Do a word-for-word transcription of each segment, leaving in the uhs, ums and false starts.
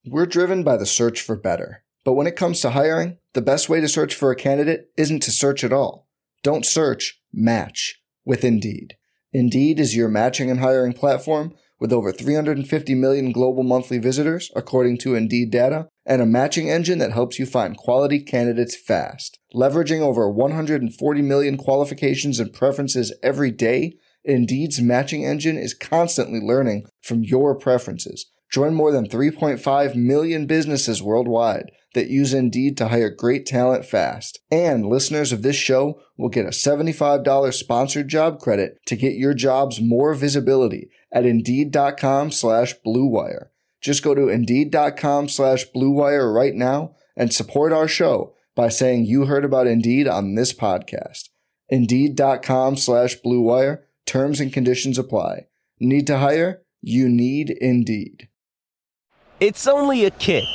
We're driven by the search for better. But when it comes to hiring, the best way to search for a candidate isn't to search at all. Don't search, match with Indeed. Indeed is your matching and hiring platform with over three hundred fifty million global monthly visitors, according to Indeed data, and a matching engine that helps you find quality candidates fast. Leveraging over one hundred forty million qualifications and preferences every day, Indeed's matching engine is constantly learning from your preferences. Join more than three point five million businesses worldwide that use Indeed to hire great talent fast. And listeners of this show will get a seventy-five dollars sponsored job credit to get your jobs more visibility at Indeed.com slash Blue Wire. Just go to Indeed.com slash Blue Wire right now and support our show by saying you heard about Indeed on this podcast. Indeed.com slash Blue Wire. Terms and conditions apply. Need to hire? You need Indeed. It's only a kick,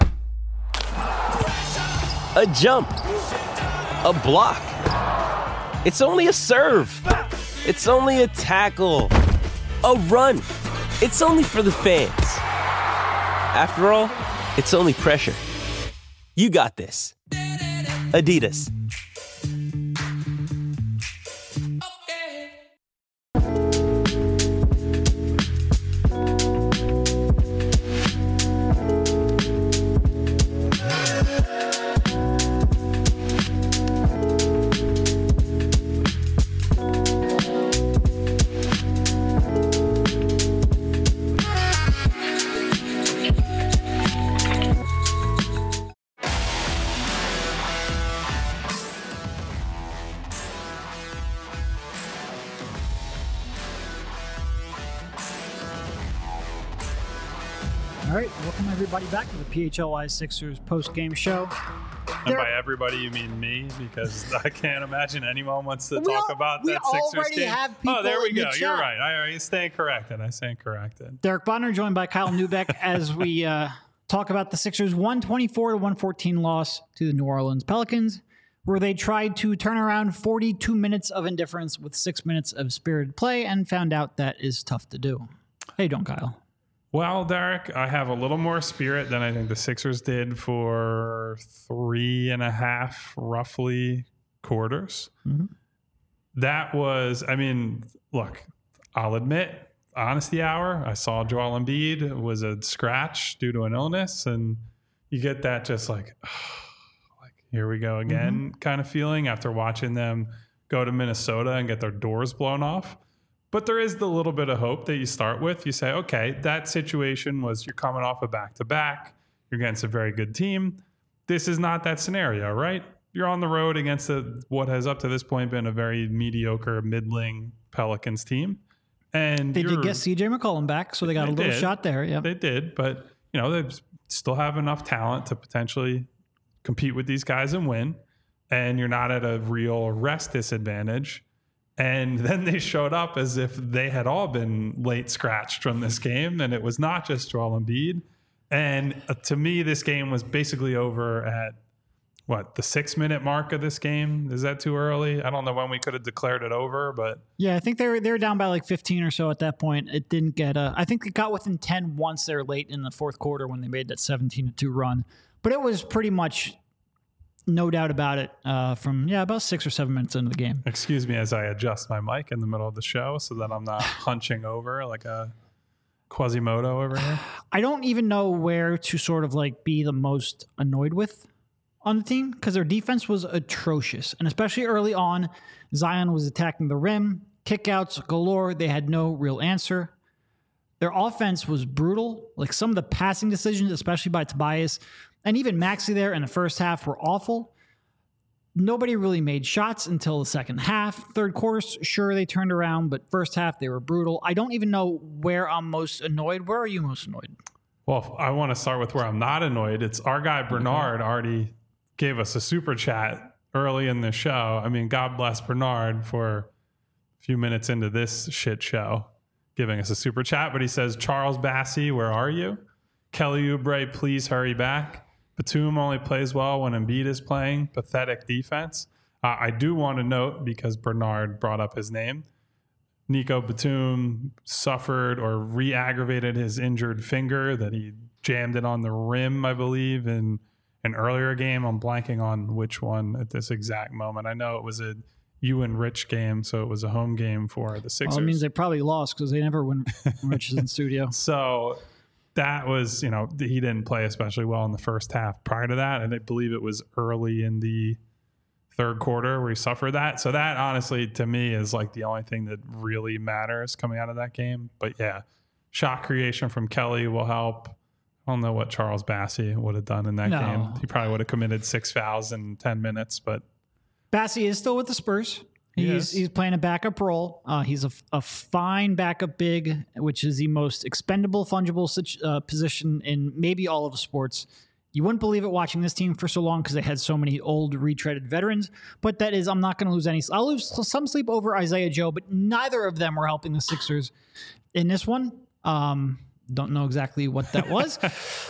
a jump, a block. It's only a serve. It's only a tackle, a run. It's only for the fans. After all, it's only pressure. You got this. Adidas. All right, welcome everybody back to the P H L Y Sixers post-game show. And by everybody, you mean me, because I can't imagine anyone wants to We talk al- about we that Sixers already game. have people oh, there we in the go. chat. You're right. I, I stand corrected. I stand corrected. Derek Bonner joined by Kyle Neubeck as we uh, talk about the Sixers' one twenty-four to one fourteen loss to the New Orleans Pelicans, where they tried to turn around forty-two minutes of indifference with six minutes of spirited play and found out that is tough to do. How you doing, Kyle? Well, Derek, I have a little more spirit than I think the Sixers did for three and a half, roughly, quarters. Mm-hmm. That was, I mean, look, I'll admit, honesty hour, I saw Joel Embiid was a scratch due to an illness, and you get that just like, like here we go again mm-hmm. kind of feeling after watching them go to Minnesota and get their doors blown off. But there is the little bit of hope that you start with. You say, okay, that situation was you're coming off a back-to-back. You're against a very good team. This is not that scenario, right? You're on the road against a, what has up to this point been a very mediocre, middling Pelicans team. And they did get C J McCollum back, so they got they a little did. shot there. Yeah, they did. But, you know, they still have enough talent to potentially compete with these guys and win. And you're not at a real rest disadvantage. And then they showed up as if they had all been late scratched from this game. And it was not just Joel Embiid. And uh, to me, this game was basically over at, what, the six-minute mark of this game? Is that too early? I don't know when we could have declared it over, but... Yeah, I think they were, they were down by like fifteen or so at that point. It didn't get... Uh, I think it got within ten once they were late in the fourth quarter when they made that seventeen to two run. But it was pretty much... No doubt about it. Uh, from, yeah, about six or seven minutes into the game. Excuse me as I adjust my mic in the middle of the show so that I'm not hunching over like a Quasimodo over here. I don't even know where to sort of like be the most annoyed with on the team because their defense was atrocious. And especially early on, Zion was attacking the rim, kickouts galore. They had no real answer. Their offense was brutal. Like some of the passing decisions, especially by Tobias, and even Maxey there in the first half were awful. Nobody really made shots until the second half. Third quarter, sure, they turned around, but first half, they were brutal. I don't even know where I'm most annoyed. Where are you most annoyed? Well, I want to start with where I'm not annoyed. It's our guy Bernard already gave us a super chat early in the show. I mean, God bless Bernard for a few minutes into this shit show giving us a super chat. But he says, Charles Bassey, where are you? Kelly Oubre, please hurry back. Batum only plays well when Embiid is playing. Pathetic defense. Uh, I do want to note, because Bernard brought up his name, Nico Batum suffered or re-aggravated his injured finger that he jammed it on the rim, I believe, in an earlier game. I'm blanking on which one at this exact moment. I know it was a you and Rich game, so it was a home game for the Sixers. Well, it means they probably lost because they never win when Rich is in studio. So that was, you know, he didn't play especially well in the first half prior to that. And I believe it was early in the third quarter where he suffered that. So that honestly, to me, is like the only thing that really matters coming out of that game. But yeah, shot creation from Kelly will help. I don't know what Charles Bassey would have done in that No. game. He probably would have committed six fouls in ten minutes, but Bassey is still with the Spurs. He He's is. he's playing a backup role. Uh, he's a, a fine backup big, which is the most expendable, fungible situ- uh, position in maybe all of sports. You wouldn't believe it watching this team for so long because they had so many old, retreaded veterans. But that is, I'm not going to lose any. I'll lose some sleep over Isaiah Joe, but neither of them were helping the Sixers in this one. Um, don't know exactly what that was,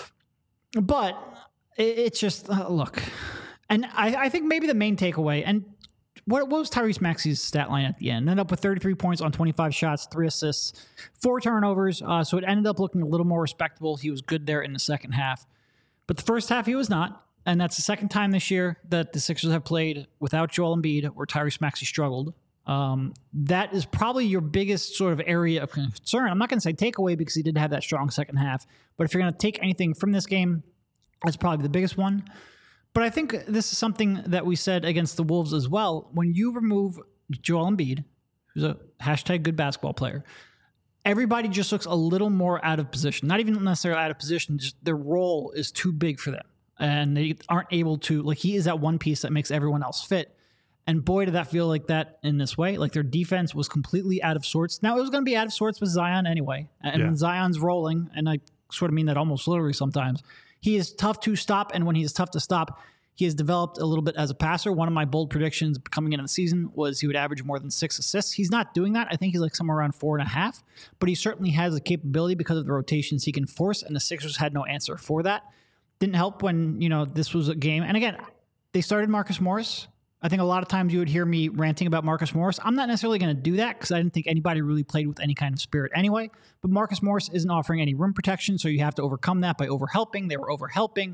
but it, it's just uh, look. And I, I think maybe the main takeaway, and what, what was Tyrese Maxey's stat line at the end? Ended up with thirty-three points on twenty-five shots, three assists, four turnovers. Uh, so it ended up looking a little more respectable. He was good there in the second half. But the first half, he was not. And that's the second time this year that the Sixers have played without Joel Embiid, where Tyrese Maxey struggled. Um, that is probably your biggest sort of area of concern. I'm not going to say takeaway because he did have that strong second half. But if you're going to take anything from this game, that's probably the biggest one. But I think this is something that we said against the Wolves as well. When you remove Joel Embiid, who's a hashtag good basketball player, everybody just looks a little more out of position. Not even necessarily out of position, just their role is too big for them. And they aren't able to, like, he is that one piece that makes everyone else fit. And boy, did that feel like that in this way. Like their defense was completely out of sorts. Now, it was going to be out of sorts with Zion anyway. And Yeah. Zion's rolling, and I sort of mean that almost literally sometimes. He is tough to stop, and when he is tough to stop, he has developed a little bit as a passer. One of my bold predictions coming into the season was he would average more than six assists. He's not doing that. I think he's like somewhere around four and a half, but he certainly has the capability because of the rotations he can force, and the Sixers had no answer for that. Didn't help when, you know, this was a game. And again, they started Marcus Morris. I think a lot of times you would hear me ranting about Marcus Morris. I'm not necessarily going to do that because I didn't think anybody really played with any kind of spirit anyway. But Marcus Morris isn't offering any rim protection, so you have to overcome that by overhelping. They were overhelping.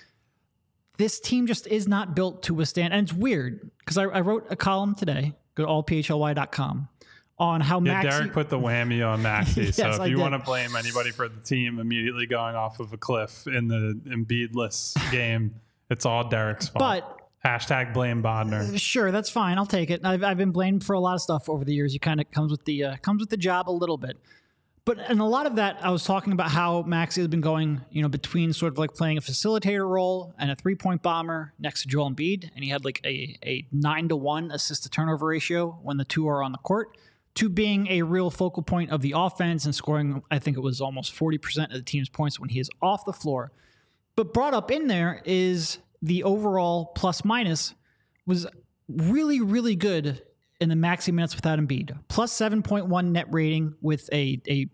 This team just is not built to withstand. And it's weird because I, I wrote a column today, go to all p h l y dot com, on how yeah, Maxey... Derek put the whammy on Maxey. Yes, so if I you did. want to blame anybody for the team immediately going off of a cliff in the Embiid-less game, it's all Derek's fault. But... Hashtag blame Bodner. Sure, that's fine. I'll take it. I've, I've been blamed for a lot of stuff over the years. You kind of comes with the uh, comes with the job a little bit, but and a lot of that I was talking about how Maxey has been going, you know, between sort of like playing a facilitator role and a three point bomber next to Joel Embiid, and he had like a a nine to one assist to turnover ratio when the two are on the court, to being a real focal point of the offense and scoring. I think it was almost forty percent of the team's points when he is off the floor. But brought up in there is the overall plus minus was really, really good in the Maxey minutes without Embiid. Plus seven point one net rating with a, a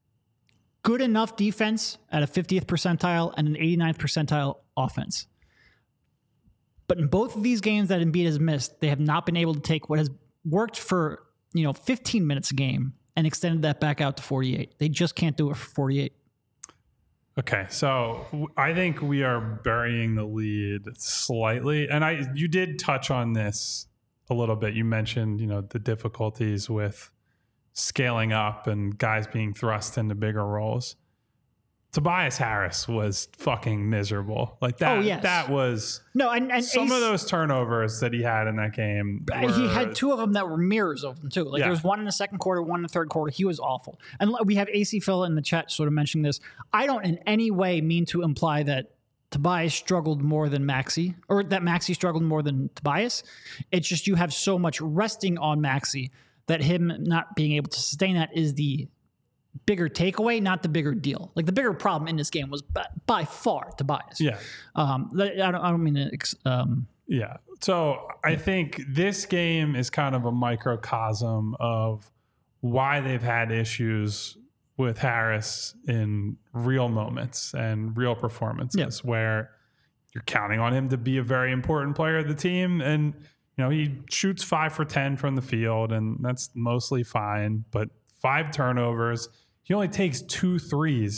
good enough defense at a fiftieth percentile and an eighty-ninth percentile offense. But in both of these games that Embiid has missed, they have not been able to take what has worked for, you know, fifteen minutes a game and extended that back out to forty-eight. They just can't do it for forty-eight. Okay, so w- I think we are burying the lead slightly, and I you did touch on this a little bit. You mentioned, you know, the difficulties with scaling up and guys being thrust into bigger roles. Tobias Harris was fucking miserable. Like that. Oh, yes. That was No, and, and some Ace, of those turnovers that he had in that game. he were- had two of them that were mirrors of them too. Like Yeah. there was one in the second quarter, one in the third quarter. He was awful. And we have A C Phil in the chat sort of mentioning this. I don't in any way mean to imply that Tobias struggled more than Maxey, or that Maxey struggled more than Tobias. It's just you have so much resting on Maxey that him not being able to sustain that is the bigger takeaway, not the bigger deal. Like the bigger problem in this game was by, by far Tobias. Yeah. Um, I don't, I don't mean to, ex- um, Yeah. So I think this game is kind of a microcosm of why they've had issues with Harris in real moments and real performances Yeah. where you're counting on him to be a very important player of the team. And, you know, he shoots five for ten from the field, and that's mostly fine, but five turnovers. He only takes two threes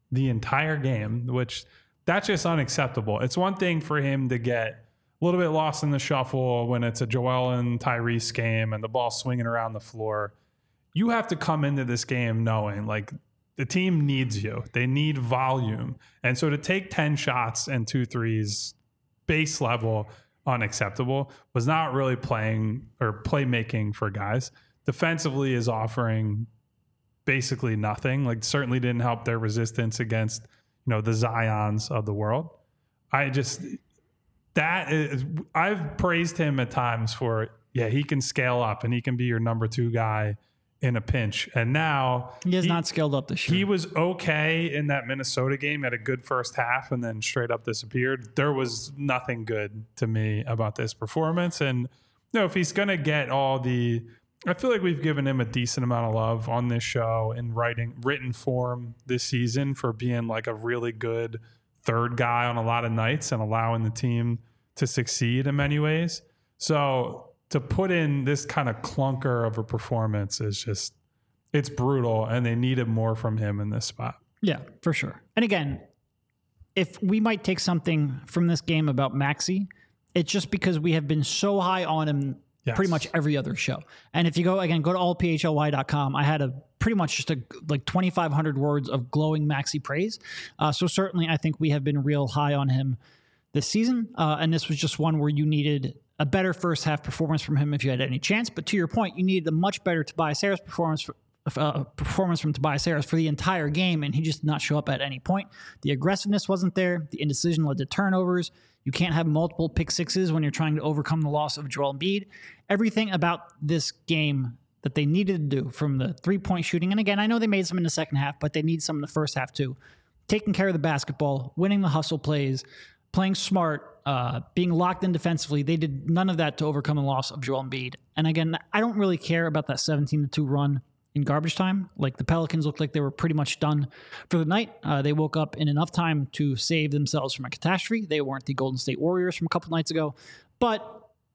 the entire game, which that's just unacceptable. It's one thing for him to get a little bit lost in the shuffle when it's a Joel and Tyrese game and the ball swinging around the floor. You have to come into this game knowing like the team needs you. They need volume. And so to take ten shots and two threes base level unacceptable was not really playing or playmaking for guys. Defensively is offering basically nothing. Like certainly didn't help their resistance against, you know, the Zions of the world. I just that is I've praised him at times for yeah, he can scale up and he can be your number two guy in a pinch. And now he has he, not scaled up this year. He was okay in that Minnesota game, had a good first half and then straight up disappeared. There was nothing good to me about this performance. And you know, if he's going to get all the, I feel like we've given him a decent amount of love on this show in writing written form this season for being like a really good third guy on a lot of nights and allowing the team to succeed in many ways. So to put in this kind of clunker of a performance is just, it's brutal, and they needed more from him in this spot. Yeah, for sure. And again, if we might take something from this game about Maxey, it's just because we have been so high on him yes. pretty much every other show. And if you go, again, go to all p h l y dot com, I had a pretty much just a like twenty-five hundred words of glowing Maxey praise. Uh, so certainly I think we have been real high on him this season. Uh, and this was just one where you needed a better first half performance from him if you had any chance. But to your point, you needed a much better Tobias Harris performance for, uh, performance from Tobias Harris for the entire game, and he just did not show up at any point. The aggressiveness wasn't there. The indecision led to turnovers. You can't have multiple pick sixes when you're trying to overcome the loss of Joel Embiid. Everything about this game that they needed to do, from the three-point shooting, and again, I know they made some in the second half, but they need some in the first half too. Taking care of the basketball, winning the hustle plays, playing smart, uh, being locked in defensively. They did none of that to overcome the loss of Joel Embiid. And again, I don't really care about that seventeen to two run in garbage time. Like the Pelicans looked like they were pretty much done for the night. Uh, they woke up in enough time to save themselves from a catastrophe. They weren't the Golden State Warriors from a couple nights ago. But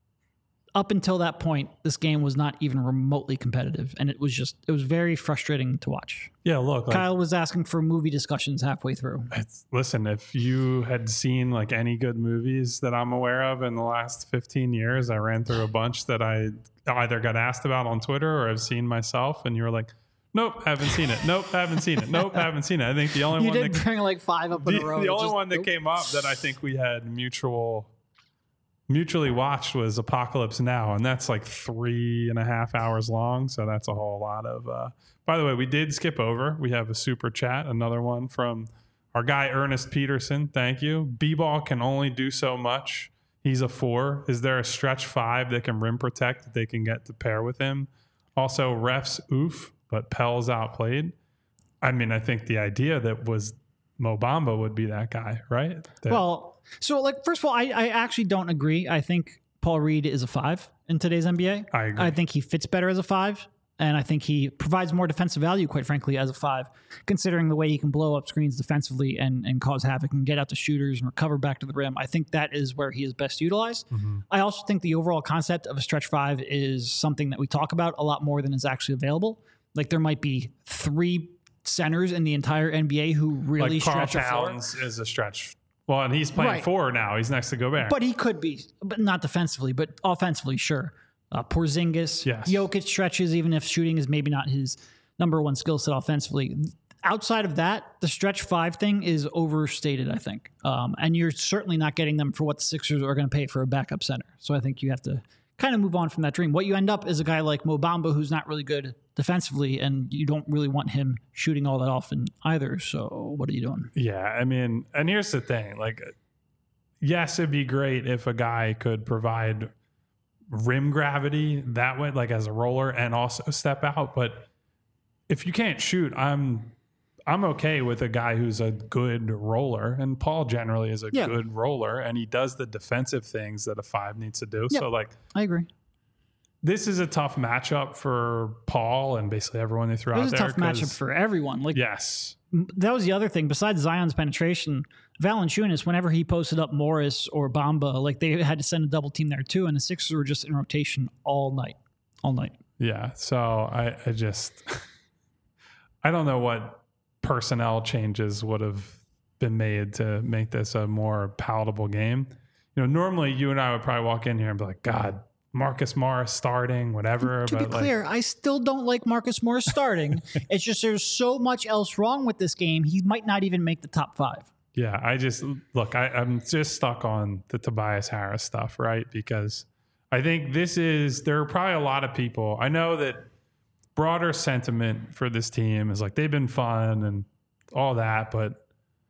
up until that point, this game was not even remotely competitive. And it was just, it was very frustrating to watch. Yeah, look. Kyle like, was asking for movie discussions halfway through. It's, listen, if you had seen like any good movies that I'm aware of in the last fifteen years, I ran through a bunch that I either got asked about on Twitter or have seen myself. And you were like, nope, haven't seen it. Nope, haven't seen it. Nope, haven't seen it. I think the only you one did that bring like five up in the, a row. The only just, one that nope. came up that I think we had mutual mutually watched was Apocalypse Now, and that's like three and a half hours long. So that's a whole lot of. Uh, by the way, we did skip over. We have a super chat, another one from our guy Ernest Peterson. Thank you. B-ball can only do so much. He's a four. Is there a stretch five that can rim protect that they can get to pair with him? Also, refs oof, but Pell's outplayed. I mean, I think the idea that was Mo Bamba would be that guy, right? That, well. So, like, first of all, I, I actually don't agree. I think Paul Reed is a five in today's N B A. I agree. I think he fits better as a five, and I think he provides more defensive value, quite frankly, as a five, considering the way he can blow up screens defensively and, and cause havoc and get out to shooters and recover back to the rim. I think that is where he is best utilized. Mm-hmm. I also think the overall concept of a stretch five is something that we talk about a lot more than is actually available. Like, there might be three centers in the entire N B A who really like Karl stretch a floor. Towns is a stretch. Well, and he's playing right. four now. He's next to Gobert. But he could be, but not defensively, but offensively, sure. Uh, Porzingis, yes. Jokic stretches, even if shooting is maybe not his number one skill set offensively. Outside of that, the stretch five thing is overstated, I think. Um, and you're certainly not getting them for what the Sixers are going to pay for a backup center. So I think you have to kind of move on from that dream. What you end up is a guy like Mo Bamba, who's not really good defensively, and you don't really want him shooting all that often either. So what are you doing? Yeah, I mean, and here's the thing. Like, yes, it'd be great if a guy could provide rim gravity that way, like as a roller, and also step out. But if you can't shoot, I'm I'm okay with a guy who's a good roller, and Paul generally is a yeah. good roller, and he does the defensive things that a five needs to do. Yep. So, like, I agree. This is a tough matchup for Paul and basically everyone they threw out there. It was a tough matchup for everyone. Like, yes, that was the other thing. Besides Zion's penetration, Valanciunas, whenever he posted up Morris or Bamba, like they had to send a double team there too, and the Sixers were just in rotation all night, all night. Yeah. So I, I just, I don't know what personnel changes would have been made to make this a more palatable game. You know, normally you and I would probably walk in here and be like, God, Marcus Morris starting, whatever. To but be clear, like, I still don't like Marcus Morris starting. It's just there's so much else wrong with this game. He might not even make the top five. Yeah, I just look, I, I'm just stuck on the Tobias Harris stuff, right? Because I think this is, there are probably a lot of people. I know that broader sentiment for this team is like they've been fun and all that, but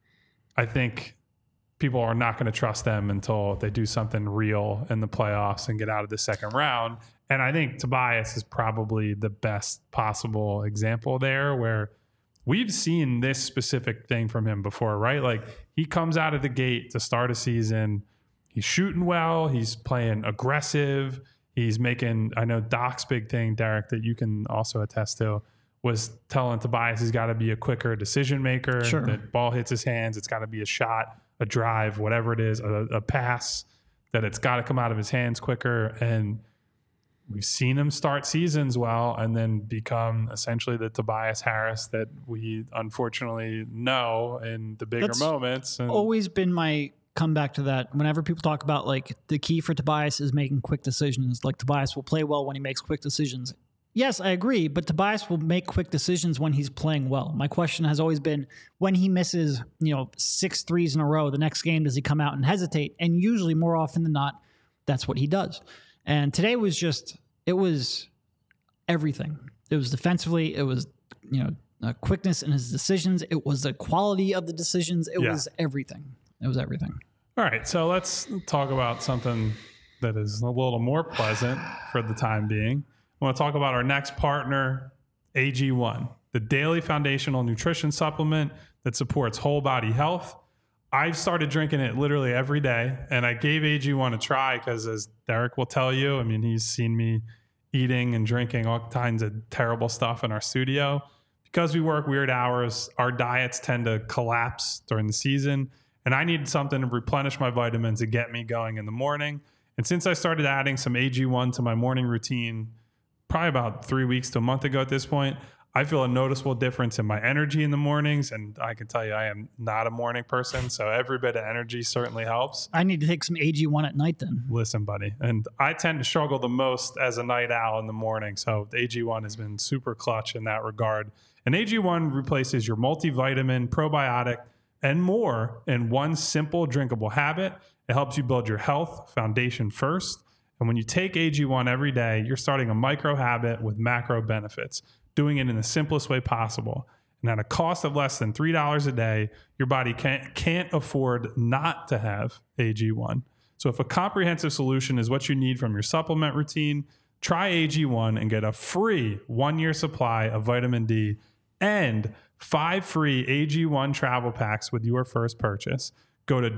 I think people are not going to trust them until they do something real in the playoffs and get out of the second round. And I think Tobias is probably the best possible example there, where we've seen this specific thing from him before, right? Like he comes out of the gate to start a season. He's shooting well. He's playing aggressive. He's making, I know Doc's big thing, Derek, that you can also attest to, was telling Tobias he's got to be a quicker decision maker. Sure. That ball hits his hands. It's got to be a shot, a drive, whatever it is, a, a pass, that it's got to come out of his hands quicker. And we've seen him start seasons well and then become essentially the Tobias Harris that we unfortunately know in the bigger That's moments. And always been my comeback to that. Whenever people talk about like the key for Tobias is making quick decisions, like Tobias will play well when he makes quick decisions. Yes, I agree, but Tobias will make quick decisions when he's playing well. My question has always been, when he misses, you know, six threes in a row, the next game, does he come out and hesitate? And usually, more often than not, that's what he does. And today was just, it was everything. It was defensively, it was, you know, uh, quickness in his decisions. It was the quality of the decisions. It Yeah. was everything. It was everything. all right, so let's talk about something that is a little more pleasant for the time being. I want to talk about our next partner, A G one, the daily foundational nutrition supplement that supports whole body health. I've started drinking it literally every day, and I gave A G one a try because, as Derek will tell you, I mean, he's seen me eating and drinking all kinds of terrible stuff in our studio. Because we work weird hours, our diets tend to collapse during the season, and I needed something to replenish my vitamins and get me going in the morning. And since I started adding some A G one to my morning routine, probably about three weeks to a month ago at this point, I feel a noticeable difference in my energy in the mornings. And I can tell you, I am not a morning person. So every bit of energy certainly helps. I need to take some A G one at night then. Listen, buddy. And I tend to struggle the most as a night owl in the morning. So the A G one has been super clutch in that regard. And A G one replaces your multivitamin, probiotic, and more in one simple drinkable habit. It helps you build your health foundation first. And when you take A G one every day, you're starting a micro habit with macro benefits, doing it in the simplest way possible. And at a cost of less than three dollars a day, your body can't, can't afford not to have A G one. So if a comprehensive solution is what you need from your supplement routine, try A G one and get a free one-year supply of vitamin D and five free A G one travel packs with your first purchase. Go to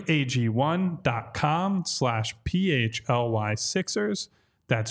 drinkag1.com slash PHLY Sixers. That's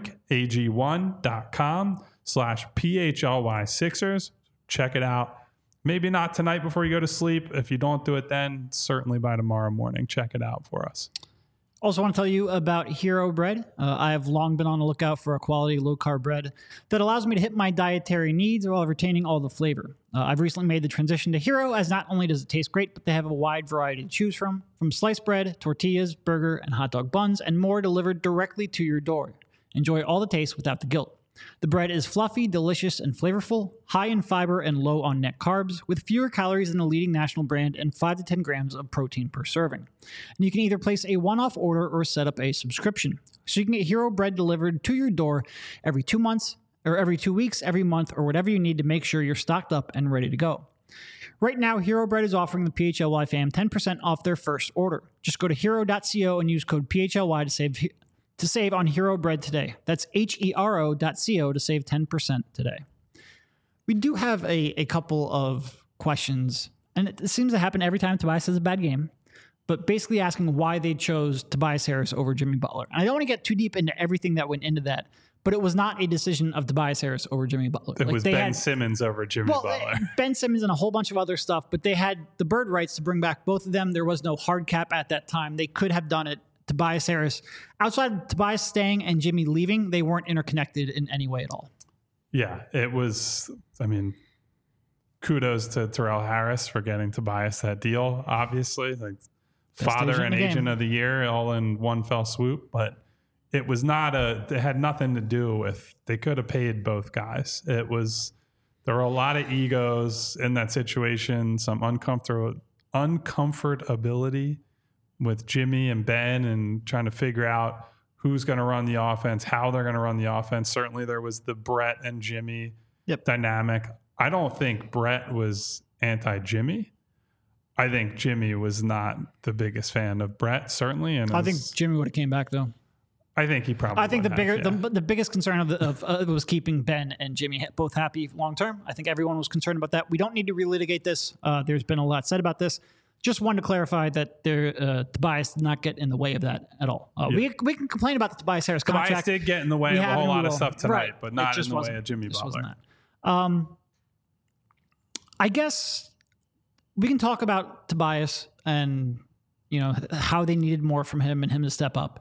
drinkag1.com slash PHLY Sixers. Check it out. Maybe not tonight before you go to sleep. If you don't do it then, certainly by tomorrow morning. Check it out for us. Also want to tell you about Hero Bread. Uh, I have long been on the lookout for a quality low-carb bread that allows me to hit my dietary needs while retaining all the flavor. Uh, I've recently made the transition to Hero, as not only does it taste great, but they have a wide variety to choose from, from sliced bread, tortillas, burger, and hot dog buns, and more delivered directly to your door. Enjoy all the taste without the guilt. The bread is fluffy, delicious, and flavorful, high in fiber and low on net carbs, with fewer calories than the leading national brand and five to ten grams of protein per serving. And you can either place a one-off order or set up a subscription. So you can get Hero Bread delivered to your door every two months, or every two weeks, every month, or whatever you need to make sure you're stocked up and ready to go. Right now, Hero Bread is offering the P H L Y fam ten percent off their first order. Just go to hero dot co and use code P H L Y to save to save on Hero Bread today. That's H E R O dot co to save ten percent today. We do have a, a couple of questions, and it seems to happen every time Tobias has a bad game, but basically asking why they chose Tobias Harris over Jimmy Butler. And I don't want to get too deep into everything that went into that, but it was not a decision of Tobias Harris over Jimmy Butler. It like was they Ben had, Simmons over Jimmy well, Butler. Ben Simmons and a whole bunch of other stuff, but they had the bird rights to bring back both of them. There was no hard cap at that time. They could have done it. Tobias Harris, outside of Tobias staying and Jimmy leaving, they weren't interconnected in any way at all. Yeah, it was, I mean, kudos to Terrell Harris for getting Tobias that deal, obviously. Like Best father agent and in the agent game. of the year all in one fell swoop. But it was not a, it had nothing to do with, they could have paid both guys. It was, there were a lot of egos in that situation, some uncomfortable, uncomfortability with Jimmy and Ben and trying to figure out who's going to run the offense, how they're going to run the offense. Certainly there was the Brett and Jimmy Yep. dynamic. I don't think Brett was anti-Jimmy. I think Jimmy was not the biggest fan of Brett, certainly. And I think is- Jimmy would have came back though. I think he probably I think the would bigger, have, yeah. the, the biggest concern of, the, of uh, was keeping Ben and Jimmy ha- both happy long term. I think everyone was concerned about that. We don't need to relitigate this. Uh, there's been a lot said about this. Just wanted to clarify that there, uh, Tobias did not get in the way of that at all. Uh, Yeah. we we can complain about the Tobias Harris Tobias contract. did get in the way We of a have whole and we lot of will. stuff tonight, Right. but It not just in the way wasn't- of Jimmy just Butler. wasn't that. Um, I guess we can talk about Tobias and you know how they needed more from him and him to step up.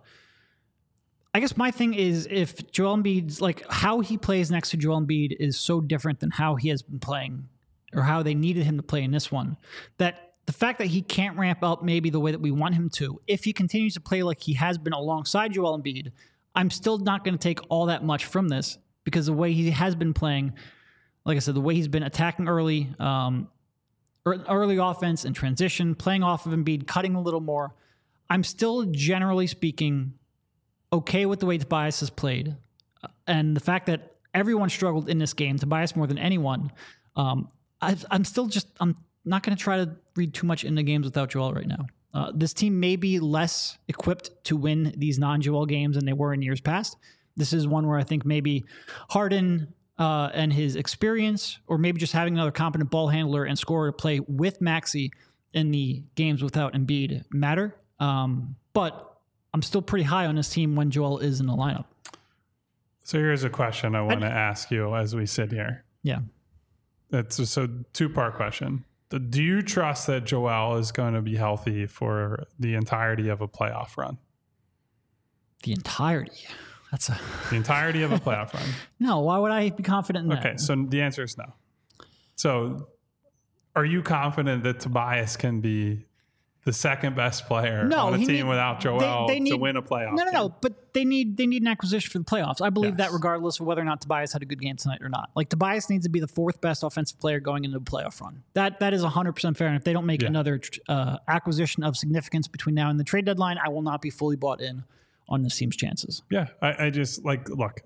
I guess my thing is if Joel Embiid's like how he plays next to Joel Embiid is so different than how he has been playing or how they needed him to play in this one, that the fact that he can't ramp up maybe the way that we want him to, if he continues to play like he has been alongside Joel Embiid, I'm still not going to take all that much from this because the way he has been playing, like I said, the way he's been attacking early, um, early offense and transition, playing off of Embiid, cutting a little more, I'm still generally speaking okay with the way Tobias has played. And the fact that everyone struggled in this game, Tobias more than anyone, um, I've, I'm still just, I'm not going to try to read too much into games without Joel right now. Uh, this team may be less equipped to win these non-Joel games than they were in years past. This is one where I think maybe Harden uh, and his experience, or maybe just having another competent ball handler and scorer to play with Maxey in the games without Embiid matter. Um, but I'm still pretty high on this team when Joel is in the lineup. So here's a question I want to I- ask you as we sit here. Yeah. That's a so two-part question. Do you trust that Joel is going to be healthy for the entirety of a playoff run? The entirety. That's a The entirety of a playoff run. no. Why would I be confident in that? Okay, so the answer is no. So are you confident that Tobias can be the second best player No, on a he team need- without Joel they- they to need- win a playoff No, no, no. game? But they need they need an acquisition for the playoffs. I believe Yes. that regardless of whether or not Tobias had a good game tonight or not. Like Tobias needs to be the fourth best offensive player going into the playoff run. That that is one hundred percent fair. And if they don't make Yeah. another uh, acquisition of significance between now and the trade deadline, I will not be fully bought in on this team's chances. Yeah, I, I just like look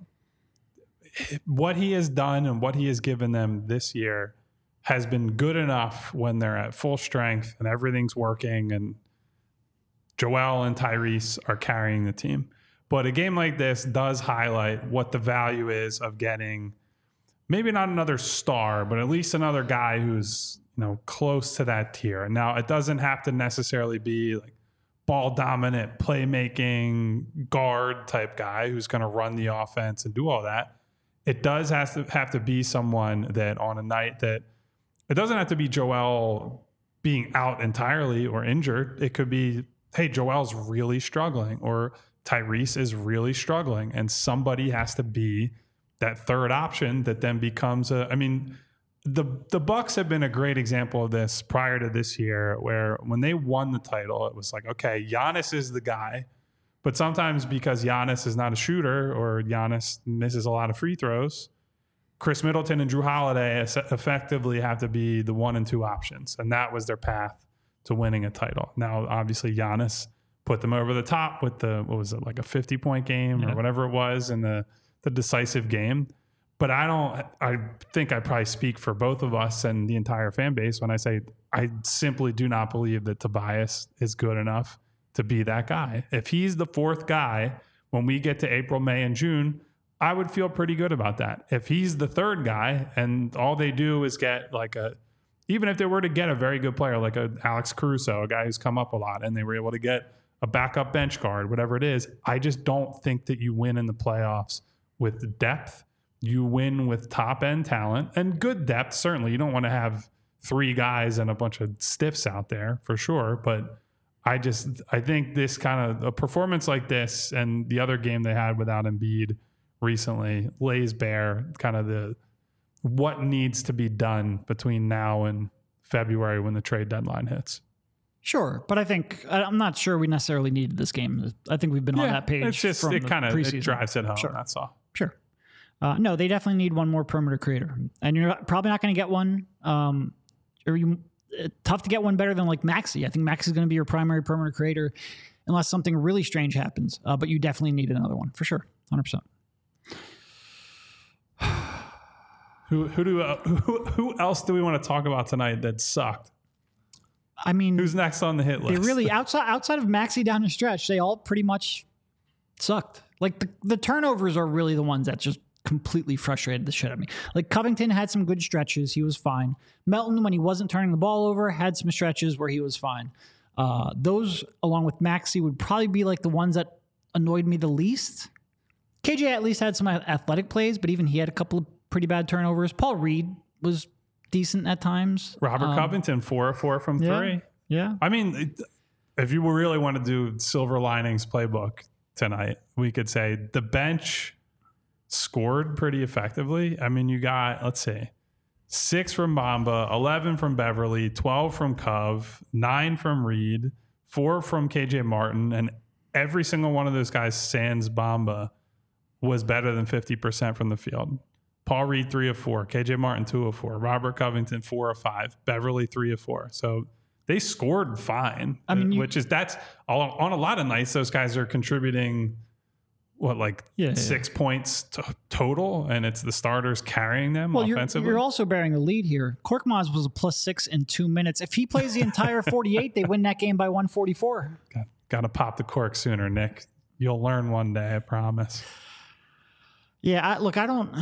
what he has done and what he has given them this year has been good enough when they're at full strength and everything's working and Joel and Tyrese are carrying the team. But a game like this does highlight what the value is of getting maybe not another star, but at least another guy who's, you know, close to that tier. And now it doesn't have to necessarily be like ball dominant, playmaking guard type guy who's going to run the offense and do all that. It does have to have to be someone that on a night that it doesn't have to be Joel being out entirely or injured. It could be, hey, Joel's really struggling or Tyrese is really struggling and somebody has to be that third option that then becomes a, I mean, the the Bucks have been a great example of this prior to this year where when they won the title, it was like, okay, Giannis is the guy. But sometimes because Giannis is not a shooter or Giannis misses a lot of free throws, Chris Middleton and Drew Holiday effectively have to be the one and two options. And that was their path to winning a title. Now, obviously, Giannis put them over the top with the, what was it, like a fifty-point game Yeah. or whatever it was in the, the decisive game. But I don't, I think I probably speak for both of us and the entire fan base when I say I simply do not believe that Tobias is good enough to be that guy. If he's the fourth guy when we get to April, May, and June, I would feel pretty good about that. If he's the third guy and all they do is get like a, even if they were to get a very good player like a Alex Caruso, a guy who's come up a lot, and they were able to get a backup bench guard, whatever it is, I just don't think that you win in the playoffs with depth. You win with top end talent and good depth. Certainly, you don't want to have three guys and a bunch of stiffs out there for sure. But I just, I think this kind of a performance like this and the other game they had without Embiid recently lays bare kind of the what needs to be done between now and February when the trade deadline hits. Sure, but I think I'm not sure we necessarily needed this game. I think we've been yeah, on that page. It's just from it kind of it drives it home. Sure. That's all. Sure. Uh, no, they definitely need one more perimeter creator, and you're probably not going to get one. Um, or you, uh, tough to get one better than like Maxey. I think Maxey is going to be your primary perimeter creator, unless something really strange happens. Uh, but you definitely need another one for sure, one hundred percent. Who who do uh, who, who else do we want to talk about tonight that sucked? I mean, who's next on the hit list? They really outside outside of Maxey down the stretch, they all pretty much sucked. Like the, the turnovers are really the ones that just completely frustrated the shit out of me. Like Covington had some good stretches, he was fine. Melton, when he wasn't turning the ball over, had some stretches where he was fine. Uh, those, along with Maxey, would probably be like the ones that annoyed me the least. K J at least had some athletic plays, but even he had a couple of pretty bad turnovers. Paul Reed was decent at times. Robert um, Covington, four or four from yeah, three. Yeah. I mean, if you really want to do silver linings playbook tonight, we could say the bench scored pretty effectively. I mean, you got, let's see, six from Bamba, eleven from Beverly, twelve from Cove, nine from Reed, four from K J Martin, and every single one of those guys, sans Bamba, was better than fifty percent from the field. Paul Reed, three of four. K J Martin, two of four. Robert Covington, four of five. Beverly, three of four. So they scored fine. I mean, which you, is that's on a lot of nights. Those guys are contributing what, like yeah, six yeah. points to total, and it's the starters carrying them well, offensively. You're, you're also bearing a lead here. Korkmaz was a plus six in two minutes. If he plays the entire forty-eight, they win that game by one forty-four. Got, got to pop the cork sooner, Nick. You'll learn one day, I promise. Yeah, I, look, I don't.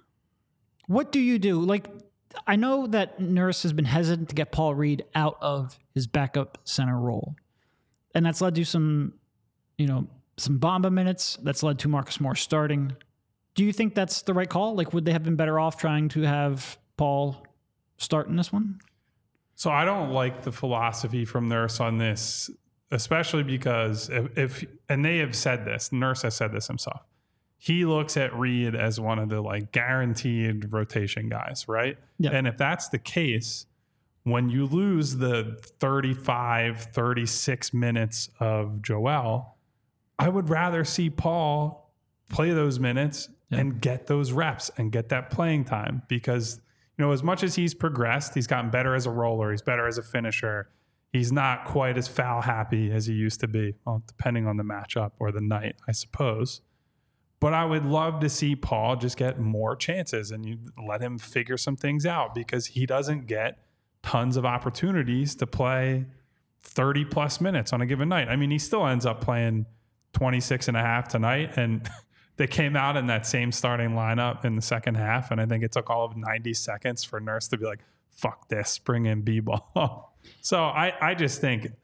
What do you do? Like, I know that Nurse has been hesitant to get Paul Reed out of his backup center role, and that's led to some, you know, some Bamba minutes. That's led to Marcus Morris starting. Do you think that's the right call? Like, would they have been better off trying to have Paul start in this one? So I don't like the philosophy from Nurse on this, especially because if, if and they have said this, Nurse has said this himself. He looks at Reed as one of the like guaranteed rotation guys, right? Yep. And if that's the case, when you lose the thirty-five, thirty-six minutes of Joel, I would rather see Paul play those minutes yep. and get those reps and get that playing time, because, you know, as much as he's progressed, he's gotten better as a roller, he's better as a finisher. He's not quite as foul happy as he used to be, well, depending on the matchup or the night, I suppose. But I would love to see Paul just get more chances and you let him figure some things out, because he doesn't get tons of opportunities to play thirty plus minutes on a given night. I mean, he still ends up playing twenty-six and a half tonight, and they came out in that same starting lineup in the second half. And I think it took all of ninety seconds for Nurse to be like, fuck this, bring in B-ball. So I, I just think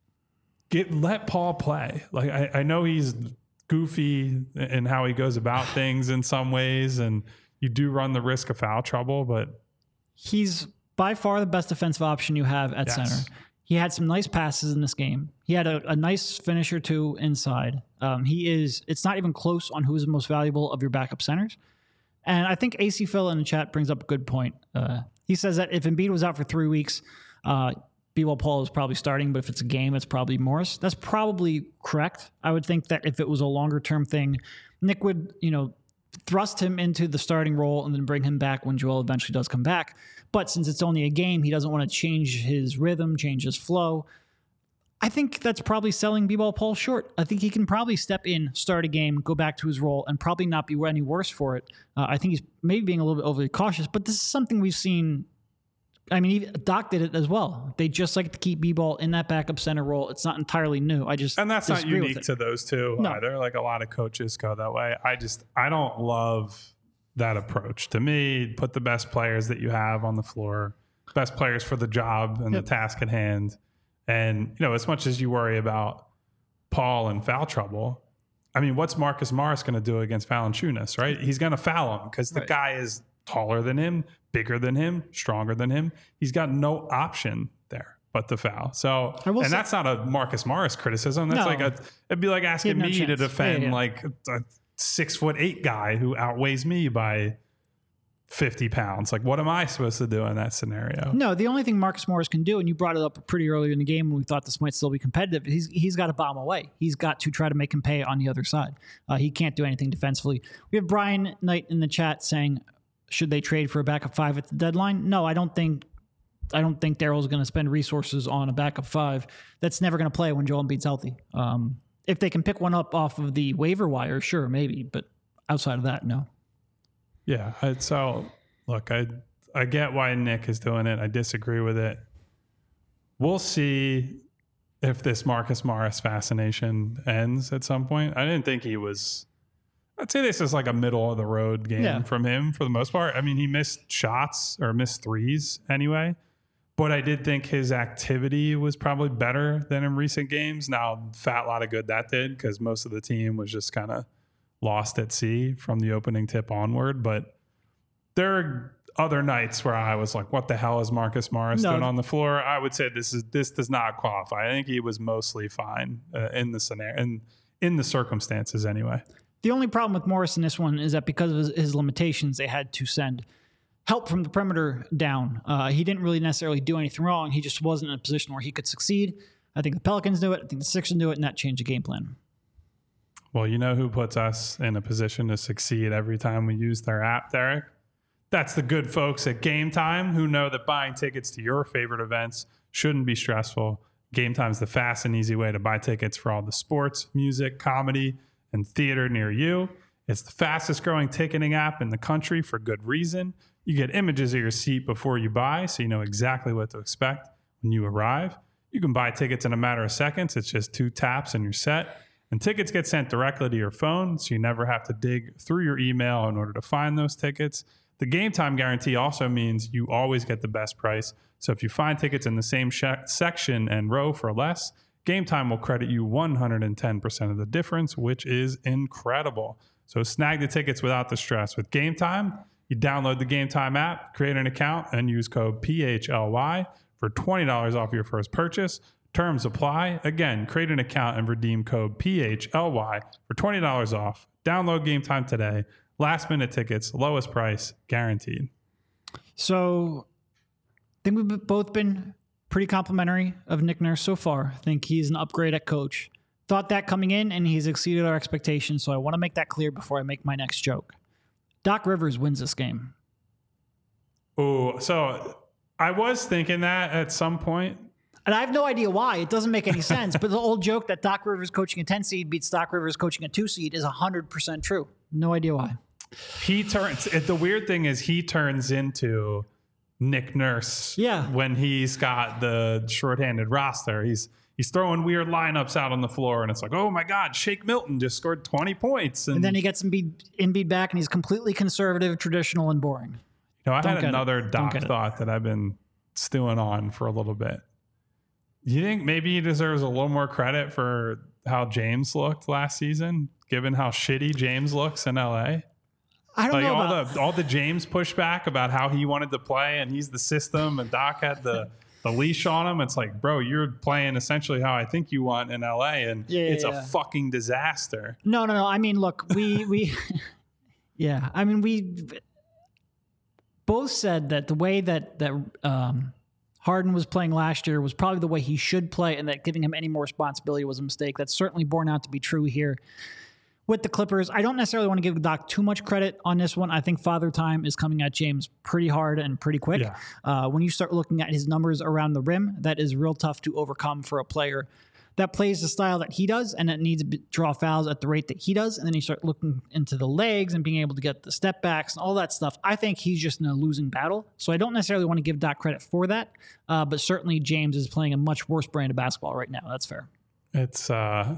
get, let Paul play. Like, I, I know he's goofy in how he goes about things in some ways, and you do run the risk of foul trouble, but he's by far the best defensive option you have at yes. center. He had some nice passes in this game. He had a, a nice finish or two inside. Um, he is, it's not even close on who's the most valuable of your backup centers. And I think A C Phil in the chat brings up a good point. Uh, he says that if Embiid was out for three weeks, uh, B-Ball Paul is probably starting, but if it's a game, it's probably Morris. That's probably correct. I would think that if it was a longer term thing, Nick would, you know, thrust him into the starting role and then bring him back when Joel eventually does come back. But since it's only a game, he doesn't want to change his rhythm, change his flow. I think that's probably selling B-Ball Paul short. I think he can probably step in, start a game, go back to his role, and probably not be any worse for it. Uh, I think he's maybe being a little bit overly cautious, but this is something we've seen. I mean, even Doc did it as well. They just like to keep B-Ball in that backup center role. It's not entirely new. I just and that's not unique to those two no. either. Like, a lot of coaches go that way. I just I don't love that approach. To me, put the best players that you have on the floor, best players for the job and yep. the task at hand. And, you know, as much as you worry about Paul and foul trouble, I mean, what's Marcus Morris going to do against Valanciunas, right? He's going to foul him because the right. guy is taller than him, bigger than him, stronger than him. He's got no option there but the foul. So, and say, that's not a Marcus Morris criticism. That's no, like a, it'd be like asking no me chance. to defend yeah, yeah. like a six foot eight guy who outweighs me by fifty pounds. Like, what am I supposed to do in that scenario? No, the only thing Marcus Morris can do, and you brought it up pretty early in the game when we thought this might still be competitive, he's he's got to bomb away. He's got to try to make him pay on the other side. Uh, he can't do anything defensively. We have Brian Knight in the chat saying, should they trade for a backup five at the deadline? No, I don't think I don't think Daryl's going to spend resources on a backup five. That's never going to play when Joel Embiid's healthy. Um, if they can pick one up off of the waiver wire, sure, maybe. But outside of that, no. Yeah. I, so, look, I I get why Nick is doing it. I disagree with it. We'll see if this Marcus Morris fascination ends at some point. I didn't think he was... I'd say this is like a middle of the road game yeah. from him for the most part. I mean, he missed shots or missed threes anyway, but I did think his activity was probably better than in recent games. Now, fat lot of good that did because most of the team was just kind of lost at sea from the opening tip onward. But there are other nights where I was like, what the hell is Marcus Morris no. doing on the floor? I would say this is this does not qualify. I think he was mostly fine uh, in the scenario, in, in the circumstances anyway. The only problem with Morris in this one is that because of his, his limitations, they had to send help from the perimeter down. Uh, he didn't really necessarily do anything wrong. He just wasn't in a position where he could succeed. I think the Pelicans knew it. I think the Sixers knew it, and that changed the game plan. Well, you know who puts us in a position to succeed every time we use their app, Derek? That's the good folks at Game Time who know that buying tickets to your favorite events shouldn't be stressful. Game Time's the fast and easy way to buy tickets for all the sports, music, comedy, and theater near you. It's the fastest growing ticketing app in the country for good reason. You get images of your seat before you buy, so you know exactly what to expect when you arrive. You can buy tickets in a matter of seconds. It's just two taps and you're set. And tickets get sent directly to your phone, so you never have to dig through your email in order to find those tickets. The Game Time guarantee also means you always get the best price. So if you find tickets in the same sh- section and row for less, Game Time will credit you one hundred ten percent of the difference, which is incredible. So snag the tickets without the stress. With Game Time, you download the Game Time app, create an account, and use code P H L Y for twenty dollars off your first purchase. Terms apply. Again, create an account and redeem code P H L Y for twenty dollars off. Download Game Time today. Last minute tickets, lowest price, guaranteed. So I think we've both been pretty complimentary of Nick Nurse so far. I think he's an upgrade at coach. Thought that coming in, and he's exceeded our expectations, so I want to make that clear before I make my next joke. Doc Rivers wins this game. Oh, so I was thinking that at some point. And I have no idea why. It doesn't make any sense. But the old joke that Doc Rivers coaching a ten seed beats Doc Rivers coaching a two seed is one hundred percent true. No idea why. He turns, the weird thing is he turns into Nick Nurse yeah. when he's got the shorthanded roster. He's he's throwing weird lineups out on the floor, and it's like, oh my God, Shake Milton just scored twenty points. And, and then he gets Embiid, Embiid back, and he's completely conservative, traditional, and boring. You know, I Don't had another it. Doc thought that I've been stewing on for a little bit. You think maybe he deserves a little more credit for how James looked last season, given how shitty James looks in L A? I don't like know all about... the all the James pushback about how he wanted to play and he's the system and Doc had the, the leash on him. It's like, bro, you're playing essentially how I think you want in L A, and yeah, it's yeah. a fucking disaster. No, no, no. I mean, look, we we yeah. I mean, we both said that the way that that um, Harden was playing last year was probably the way he should play, and that giving him any more responsibility was a mistake. That's certainly borne out to be true here with the Clippers. I don't necessarily want to give Doc too much credit on this one. I think Father Time is coming at James pretty hard and pretty quick. Yeah. Uh, when you start looking at his numbers around the rim, that is real tough to overcome for a player that plays the style that he does and that needs to draw fouls at the rate that he does. And then you start looking into the legs and being able to get the step backs and all that stuff. I think he's just in a losing battle. So I don't necessarily want to give Doc credit for that. Uh, but certainly James is playing a much worse brand of basketball right now. That's fair. It's uh,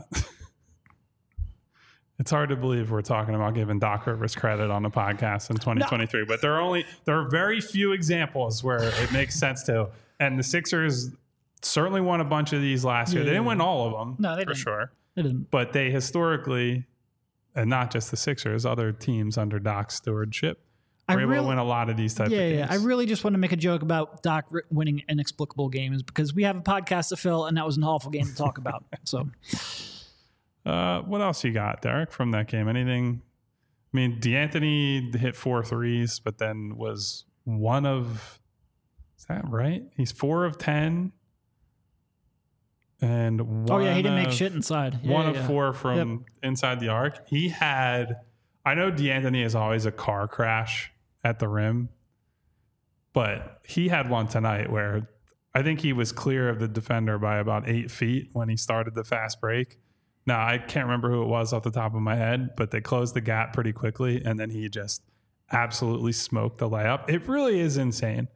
it's hard to believe we're talking about giving Doc Rivers credit on the podcast in twenty twenty-three, no. But there are only there are very few examples where it makes sense to. And the Sixers certainly won a bunch of these last year. Yeah. They didn't win all of them, no, they for didn't. sure. They didn't. But they historically, and not just the Sixers, other teams under Doc's stewardship, were I able really, to win a lot of these type yeah, of games. Yeah, I really just want to make a joke about Doc winning inexplicable games because we have a podcast to fill, and that was an awful game to talk about. So, uh, what else you got, Derek, from that game? Anything I mean, D'Anthony hit four threes, but then was one of, is that right? He's four of ten. And one oh, yeah, he didn't of, make shit inside. Yeah, one yeah, of yeah. four from Yep. inside the arc. He had, I know D'Anthony is always a car crash at the rim, but he had one tonight where I think he was clear of the defender by about eight feet when he started the fast break. Now, I can't remember who it was off the top of my head, but they closed the gap pretty quickly, and then he just absolutely smoked the layup. It really is insane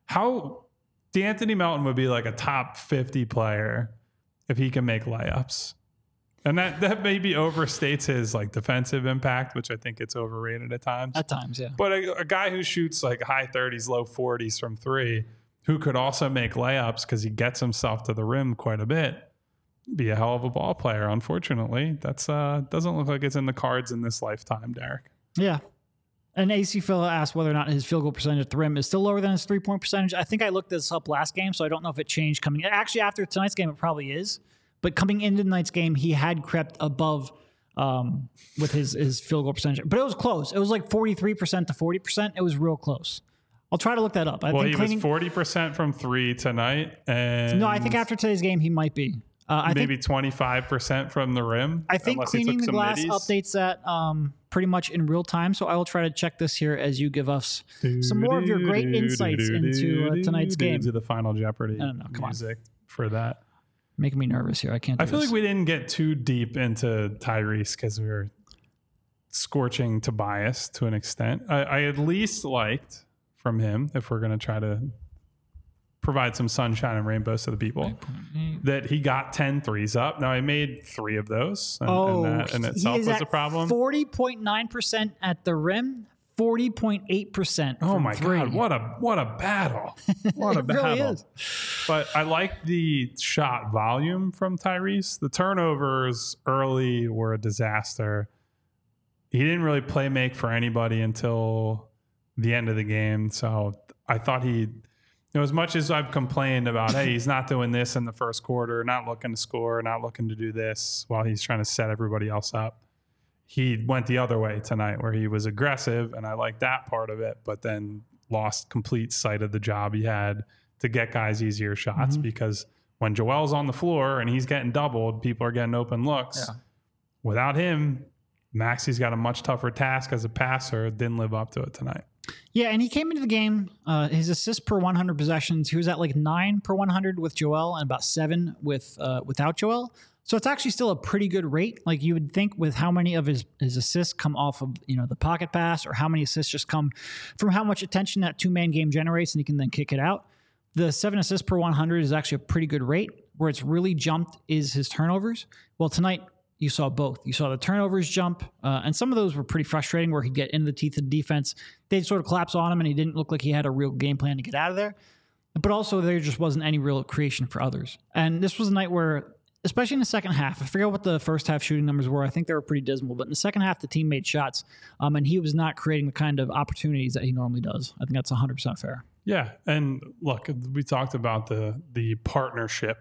how D'Anthony Melton would be like a top fifty player if he can make layups. And that, that maybe overstates his like defensive impact, which I think it's overrated at times. At times, yeah. But a, a guy who shoots like high thirties, low forties from three, who could also make layups because he gets himself to the rim quite a bit, be a hell of a ball player. Unfortunately, that's uh doesn't look like it's in the cards in this lifetime, Derek. Yeah. And A C Phil asked whether or not his field goal percentage at the rim is still lower than his three-point percentage. I think I looked this up last game, so I don't know if it changed coming. Actually, after tonight's game, it probably is. But coming into tonight's game, he had crept above um, with his, his field goal percentage. But it was close. It was like forty-three percent to forty percent. It was real close. I'll try to look that up. I well, think he cleaning, was forty percent from three tonight. And no, I think after today's game, he might be. Uh, I maybe think, twenty-five percent from the rim. I think unless he Cleaning took the some Glass middies. updates that um, pretty much in real time. So I will try to check this here as you give us some more of your great insights into uh, tonight's game. To the Final Jeopardy I don't know, come on. music for that. Making me nervous here. I can't do I feel this. like we didn't get too deep into Tyrese because we were scorching Tobias to an extent. I, I at least liked from him, if we're going to try to provide some sunshine and rainbows to the people, that he got ten threes up. Now, I made three of those, and, oh, and that in he itself is was at a problem. forty point nine percent at the rim, forty point eight percent Oh from my three. God, what a what a battle. What a It really battle. is. But I like the shot volume from Tyrese. The turnovers early were a disaster. He didn't really play make for anybody until the end of the game. So I thought he, you know, as much as I've complained about, hey, he's not doing this in the first quarter, not looking to score, not looking to do this while he's trying to set everybody else up. He went the other way tonight where he was aggressive, and I like that part of it, but then lost complete sight of the job he had to get guys easier shots Mm-hmm. because when Joel's on the floor and he's getting doubled, people are getting open looks. Yeah. Without him, Maxi's got a much tougher task as a passer. Didn't live up to it tonight. Yeah, and he came into the game, uh, his assists per one hundred possessions, he was at like nine per one hundred with Joel and about seven with uh, without Joel. So it's actually still a pretty good rate. Like you would think with how many of his, his assists come off of, you know, the pocket pass, or how many assists just come from how much attention that two-man game generates and he can then kick it out. The seven assists per one hundred is actually a pretty good rate. Where it's really jumped is his turnovers. Well, tonight you saw both. You saw the turnovers jump, uh, and some of those were pretty frustrating where he'd get into the teeth of the defense. They'd sort of collapse on him, and he didn't look like he had a real game plan to get out of there. But also there just wasn't any real creation for others. And this was a night where, especially in the second half, I forget what the first half shooting numbers were. I think they were pretty dismal. But in the second half, the team made shots, um, and he was not creating the kind of opportunities that he normally does. I think that's one hundred percent fair. Yeah, and look, we talked about the the partnership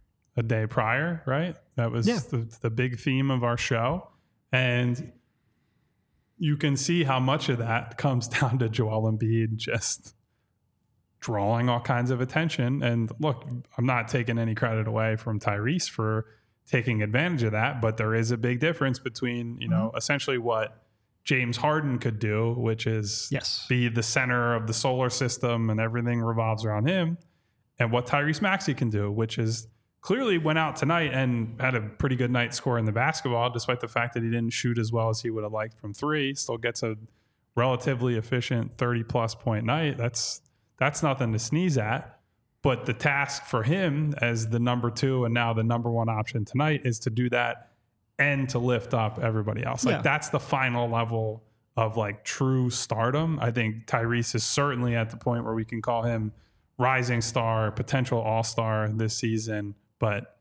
a day prior, right? That was Yeah. the, the big theme of our show. And you can see how much of that comes down to Joel Embiid just drawing all kinds of attention. And look, I'm not taking any credit away from Tyrese for taking advantage of that, but there is a big difference between, you know, essentially what James Harden could do, which is Yes. be the center of the solar system and everything revolves around him, and what Tyrese Maxey can do, which is clearly went out tonight and had a pretty good night scoring the basketball, despite the fact that he didn't shoot as well as he would have liked from three. Still gets a relatively efficient thirty plus point night. That's that's nothing to sneeze at. But the task for him as the number two and now the number one option tonight is to do that and to lift up everybody else. Like Yeah. that's the final level of like true stardom. I think Tyrese is certainly at the point where we can call him rising star, potential all-star this season, but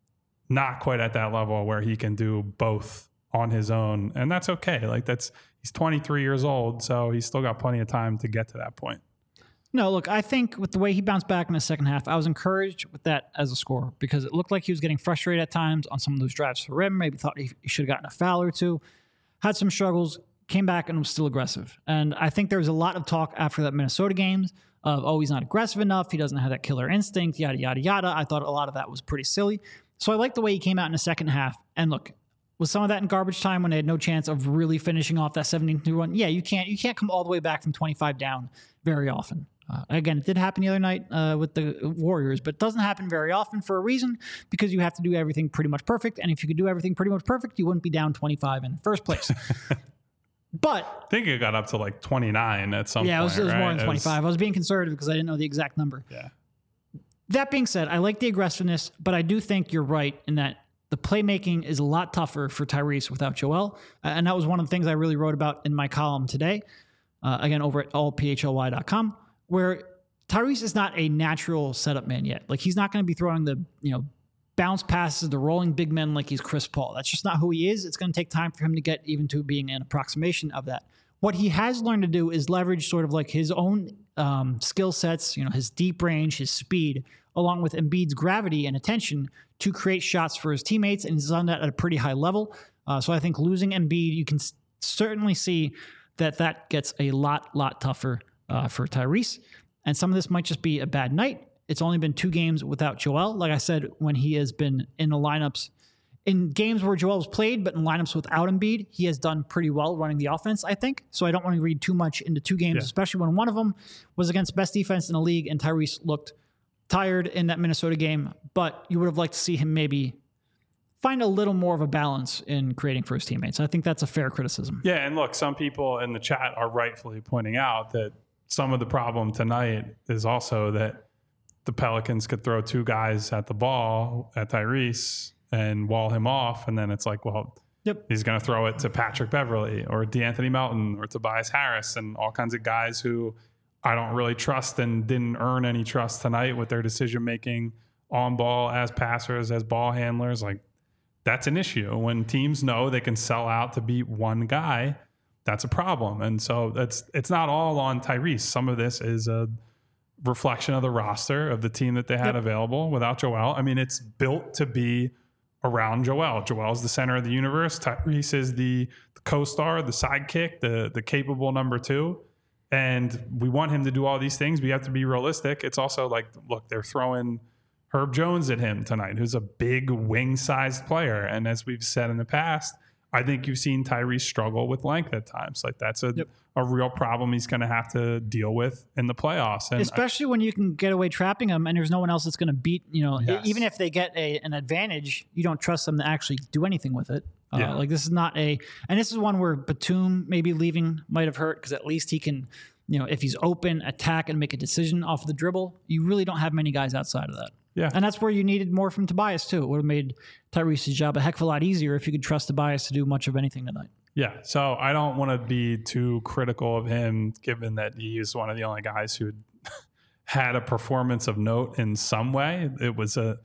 not quite at that level where he can do both on his own. And that's okay. Like that's, he's twenty-three years old, so he's still got plenty of time to get to that point. No, look, I think with the way he bounced back in the second half, I was encouraged with that as a scorer because it looked like he was getting frustrated at times on some of those drives to the rim. Maybe thought he should have gotten a foul or two. Had some struggles. came back and was still aggressive. And I think there was a lot of talk after that Minnesota game of, oh, he's not aggressive enough. He doesn't have that killer instinct, yada, yada, yada. I thought a lot of that was pretty silly. So I like the way he came out in the second half. And look, was some of that in garbage time when they had no chance of really finishing off that seventeen to one? Yeah, you can't you can't come all the way back from twenty-five down very often. Uh, again, it did happen the other night uh, with the Warriors, but it doesn't happen very often for a reason, because you have to do everything pretty much perfect. And if you could do everything pretty much perfect, you wouldn't be down twenty-five in the first place. But I think it got up to like twenty-nine at some yeah, point. Yeah, it was, it was right? more than twenty-five. Was, I was being conservative because I didn't know the exact number. Yeah. That being said, I like the aggressiveness, but I do think you're right in that the playmaking is a lot tougher for Tyrese without Joel. Uh, and that was one of the things I really wrote about in my column today, uh, again, over at all p h l y dot com, where Tyrese is not a natural setup man yet. Like, he's not going to be throwing the, you know, bounce passes, the rolling big men like he's Chris Paul. That's just not who he is. It's going to take time for him to get even to being an approximation of that. What he has learned to do is leverage sort of like his own um, skill sets, you know, his deep range, his speed, along with Embiid's gravity and attention to create shots for his teammates, and he's done that at a pretty high level. Uh, so I think losing Embiid, you can s- certainly see that that gets a lot, lot tougher uh, for Tyrese. And some of this might just be a bad night. It's only been two games without Joel. Like I said, when he has been in the lineups, in games where Joel's played, but in lineups without Embiid, he has done pretty well running the offense, I think. So I don't want to read too much into two games, yeah. especially when one of them was against best defense in the league, and Tyrese looked tired in that Minnesota game. But you would have liked to see him maybe find a little more of a balance in creating for his teammates. I think that's a fair criticism. Yeah, and look, some people in the chat are rightfully pointing out that some of the problem tonight is also that the Pelicans could throw two guys at the ball at Tyrese and wall him off. And then it's like, well, yep. he's going to throw it to Patrick Beverley or DeAnthony Melton or Tobias Harris and all kinds of guys who I don't really trust and didn't earn any trust tonight with their decision-making on ball as passers, as ball handlers. Like, that's an issue. When teams know they can sell out to beat one guy, that's a problem. And so that's it's not all on Tyrese. Some of this is a reflection of the roster of the team that they had yep. available without Joel. I mean, it's built to be around Joel. Joel's the center of the universe. Tyrese is the, the co-star, the sidekick, the the capable number two. And we want him to do all these things, but you have to be realistic. It's also like, look, they're throwing Herb Jones at him tonight, who's a big wing-sized player. And as we've said in the past, I think you've seen Tyrese struggle with length at times. Like, that's a, yep. a real problem he's going to have to deal with in the playoffs. And especially I, when you can get away trapping him and there's no one else that's going to beat, you know, yes. even if they get a, an advantage, you don't trust them to actually do anything with it. Uh, yeah. Like, this is not a, and this is one where Batum maybe leaving might have hurt, because at least he can, you know, if he's open, attack and make a decision off of the dribble. You really don't have many guys outside of that. Yeah. And that's where you needed more from Tobias too. It would have made Tyrese's job a heck of a lot easier if you could trust Tobias to do much of anything tonight. Yeah. So I don't want to be too critical of him, given that he's one of the only guys who had a performance of note in some way. It was a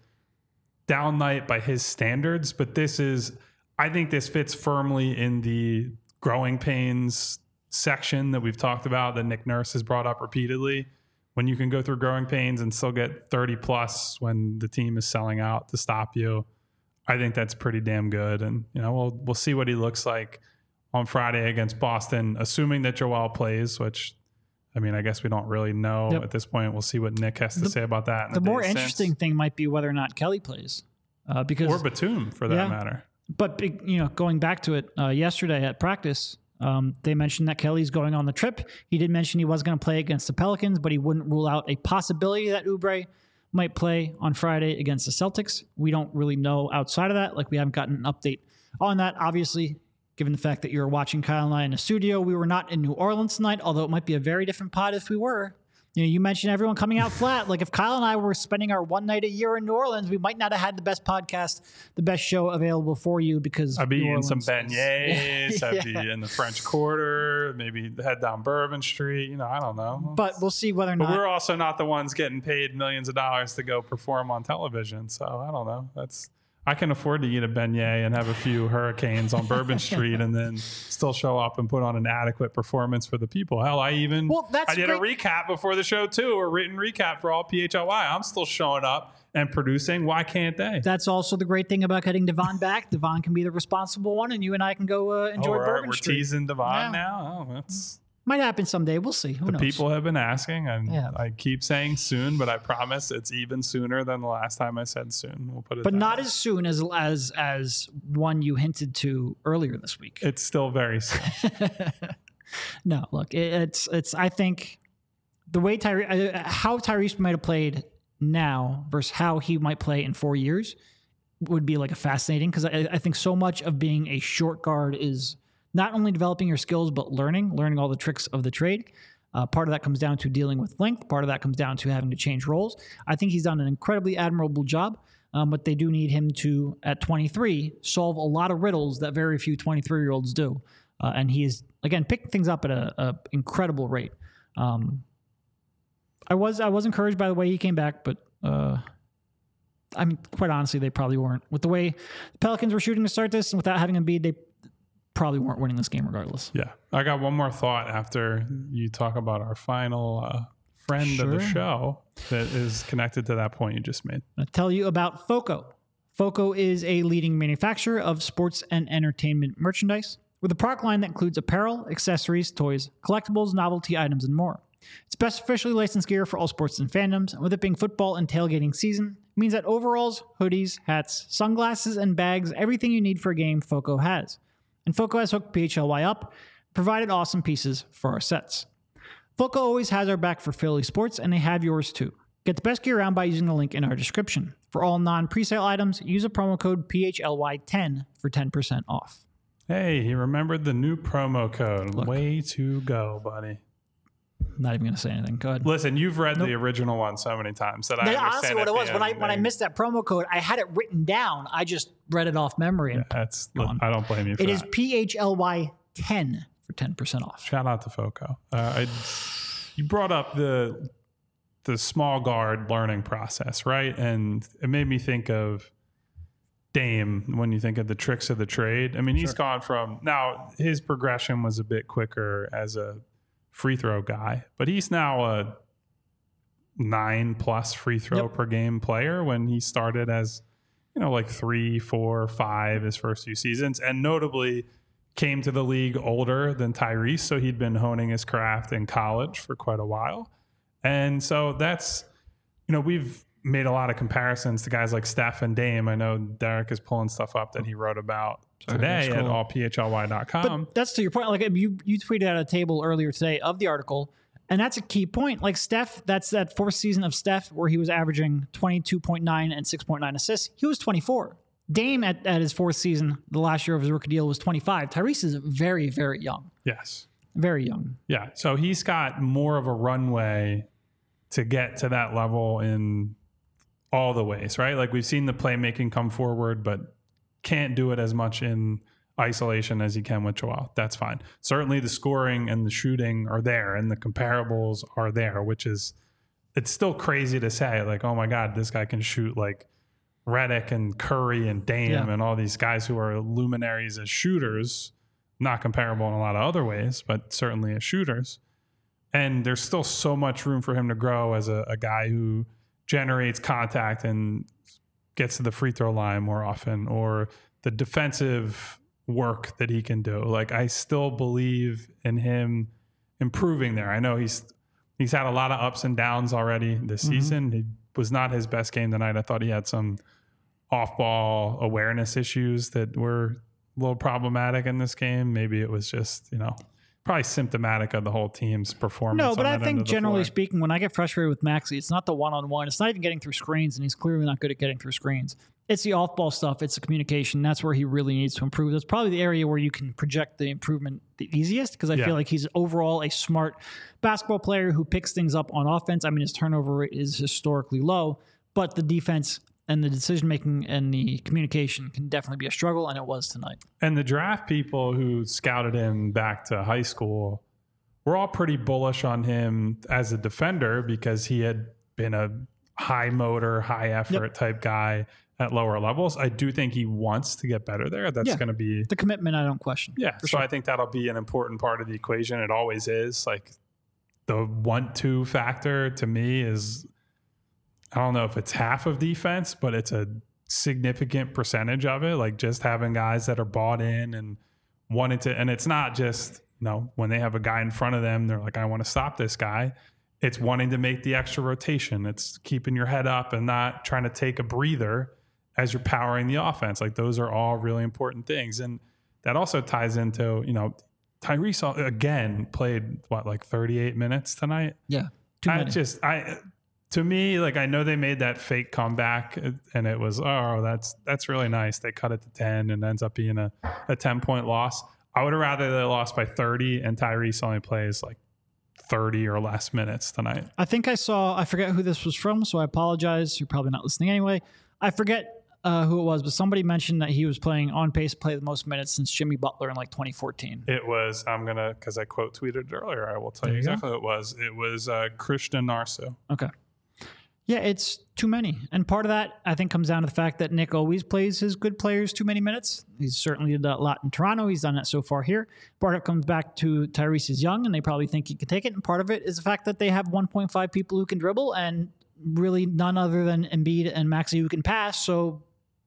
down night by his standards, but this is, I think this fits firmly in the growing pains section that we've talked about, that Nick Nurse has brought up repeatedly. When you can go through growing pains and still get thirty plus when the team is selling out to stop you, I think that's pretty damn good. And, you know, we'll we'll see what he looks like on Friday against Boston, assuming that Joel plays, which, I mean, I guess we don't really know yep. at this point. We'll see what Nick has to the, say about that. In the the more since. interesting thing might be whether or not Kelly plays. Uh, because Or Batum, for that yeah, matter. But, you know, going back to it, uh, yesterday at practice, Um, they mentioned that Kelly's going on the trip. He did mention he was going to play against the Pelicans, but he wouldn't rule out a possibility that Oubre might play on Friday against the Celtics. We don't really know outside of that. Like, we haven't gotten an update on that. Obviously, given the fact that you're watching Kyle and I in the studio, we were not in New Orleans tonight, although it might be a very different pod if we were. You know, you mentioned everyone coming out flat. Like, if Kyle and I were spending our one night a year in New Orleans, we might not have had the best podcast, the best show available for you, because I'd be New eating Orleans some is- beignets. Yeah. I'd be in the French Quarter, maybe head down Bourbon Street. You know, I don't know. But we'll see whether or But not. we're also not the ones getting paid millions of dollars to go perform on television. So I don't know. That's I can afford to eat a beignet and have a few hurricanes on Bourbon Street and then still show up and put on an adequate performance for the people. Hell, I even Well, that's I did great. a recap before the show too, a written recap for all P H L Y. I'm still showing up and producing, why can't they? That's also the great thing about getting Devon back. Devon can be the responsible one, and you and I can go uh, enjoy oh, we're, Bourbon we're Street. teasing Devon Yeah. now? Oh, that's... Might happen someday. We'll see. Who the knows? people have been asking, and Yeah. I keep saying soon, but I promise it's even sooner than the last time I said soon. We'll put it But that not way. as soon as as as one you hinted to earlier this week. It's still very soon. No, look, it, it's it's. I think the way Tyre, uh, how Tyrese might have played now versus how he might play in four years would be like a fascinating, because I, I think so much of being a short guard is not only developing your skills but learning, learning all the tricks of the trade. Uh, part of that comes down to dealing with length. Part of that comes down to having to change roles. I think he's done an incredibly admirable job, um, but they do need him to, at twenty-three, solve a lot of riddles that very few twenty-three-year-olds do. Uh, and he is, again, picking things up at a, a incredible rate. Um, I was I was encouraged by the way he came back, but uh, I mean, quite honestly, they probably weren't. With the way the Pelicans were shooting to start this, and without having Embiid, they probably weren't winning this game regardless. Yeah. I got one more thought after you talk about our final uh, friend of the Sure. show that is connected to that point you just made. I'll tell you about FOCO. FOCO is a leading manufacturer of sports and entertainment merchandise with a product line that includes apparel, accessories, toys, collectibles, novelty items, and more. It's best officially licensed gear for all sports and fandoms, and with it being football and tailgating season, it means that overalls, hoodies, hats, sunglasses, and bags, everything you need for a game, FOCO has. And FOCO has hooked P H L Y up, provided awesome pieces for our sets. FOCO always has our back for Philly sports, and they have yours too. Get the best gear around by using the link in our description. For all non-presale items, use a promo code P H L Y ten for ten percent off. Hey, he remembered the new promo code. Look. Way to go, buddy. Not even going to say anything. Go ahead. Listen, you've read the original one so many times that I That's understand honestly what at it the was. When I end when I they- missed that promo code, I had it written down. I just read it off memory. And That's, on. I don't blame you for it that. is P H L Y ten for ten percent off. Shout out to FOCO. Uh, I, you brought up the the small guard learning process, right? And it made me think of Dame when you think of the tricks of the trade. I mean, he's gone from, now his progression was a bit quicker as a free throw guy, but he's now a nine plus free throw Yep. per game player when he started as, you know, like three, four, five his first few seasons, and notably came to the league older than Tyrese, so he'd been honing his craft in college for quite a while. And so that's, you know, we've made a lot of comparisons to guys like Steph and Dame. I know Derek is pulling stuff up that he wrote about Sorry, today scroll. at all P H L Y dot com. But that's to your point. Like you, you tweeted out a table earlier today of the article, and that's a key point. Like Steph, that's that fourth season of Steph where he was averaging twenty-two point nine and six point nine assists. He was twenty-four. Dame at, at his fourth season, the last year of his rookie deal, was twenty-five. Tyrese is very, very young. Yes. Very young. Yeah. So he's got more of a runway to get to that level in all the ways, right? Like we've seen the playmaking come forward, but can't do it as much in isolation as he can with Joel. That's fine. Certainly the scoring and the shooting are there and the comparables are there, which is, it's still crazy to say like, oh my God, this guy can shoot like Redick and Curry and Dame Yeah. and all these guys who are luminaries as shooters, not comparable in a lot of other ways, but certainly as shooters. And there's still so much room for him to grow as a, a guy who generates contact and gets to the free throw line more often, or the defensive work that he can do. Like I still believe in him improving there. I know he's he's had a lot of ups and downs already this Mm-hmm. season. He was not his best game tonight. I thought he had some off-ball awareness issues that were a little problematic in this game. Maybe it was just, you know, probably symptomatic of the whole team's performance. No, but on I that end think of the generally floor. speaking, when I get frustrated with Maxey, it's not the one-on-one. It's not even getting through screens, and he's clearly not good at getting through screens. It's the off-ball stuff. It's the communication. That's where he really needs to improve. That's probably the area where you can project the improvement the easiest, because I Yeah. feel like he's overall a smart basketball player who picks things up on offense. I mean, his turnover rate is historically low, but the defense and the decision-making and the communication can definitely be a struggle, and it was tonight. And the draft people who scouted him back to high school were all pretty bullish on him as a defender because he had been a high motor, high effort Yep. type guy at lower levels. I do think he wants to get better there. That's Yeah. going to be, The commitment, I don't question. yeah. For So sure. I think that'll be an important part of the equation. It always is. Like the want to factor to me is, I don't know if it's half of defense, but it's a significant percentage of it. Like just having guys that are bought in and wanting to, and it's not just, you know, when they have a guy in front of them, they're like, I want to stop this guy. It's wanting to make the extra rotation. It's keeping your head up and not trying to take a breather as you're powering the offense. Like those are all really important things. And that also ties into, you know, Tyrese again played what, like thirty-eight minutes tonight. Yeah. Too I many. just, I, to me, like, I know they made that fake comeback and it was, oh, that's, that's really nice. They cut it to ten and ends up being a, a ten point loss. I would have rather they lost by thirty and Tyrese only plays like thirty or less minutes tonight. I think I saw, I forget who this was from, so I apologize. You're probably not listening anyway. I forget uh, who it was, but somebody mentioned that he was playing on pace to play the most minutes since Jimmy Butler in like twenty fourteen. It was, I'm going to, because I quote tweeted it earlier, I will tell you, you exactly who it was. It was uh, Christian Narso. Okay. Yeah, it's too many. And part of that, I think, comes down to the fact that Nick always plays his good players too many minutes. He's certainly did that a lot in Toronto. He's done that so far here. Part of it comes back to Tyrese is young, and they probably think he can take it. And part of it is the fact that they have one point five people who can dribble and really none other than Embiid and Maxey who can pass. So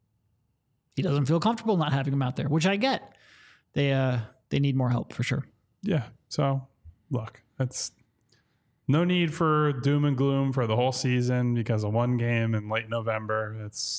he doesn't feel comfortable not having him out there, which I get. They uh, they need more help for sure. Yeah. So, look, that's no need for doom and gloom for the whole season because of one game in late November. It's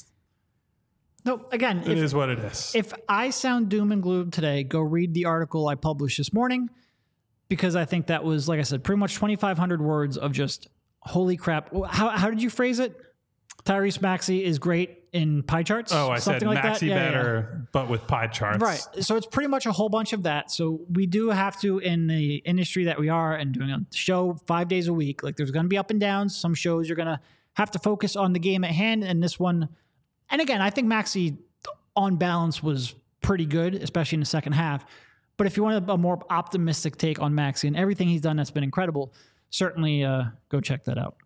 no, again, it if, is what it is. If I sound doom and gloom today, go read the article I published this morning because I think that was, like I said, pretty much twenty-five hundred words of just holy crap. How how did you phrase it? Tyrese Maxey is great in pie charts. Oh, I Something said like Maxey that? Yeah, better, yeah. but with pie charts. Right. So it's pretty much a whole bunch of that. So we do have to, in the industry that we are and doing a show five days a week, like there's going to be up and downs. Some shows you're going to have to focus on the game at hand. And this one, and again, I think Maxey on balance was pretty good, especially in the second half. But if you want a more optimistic take on Maxey and everything he's done that's been incredible, certainly uh, go check that out.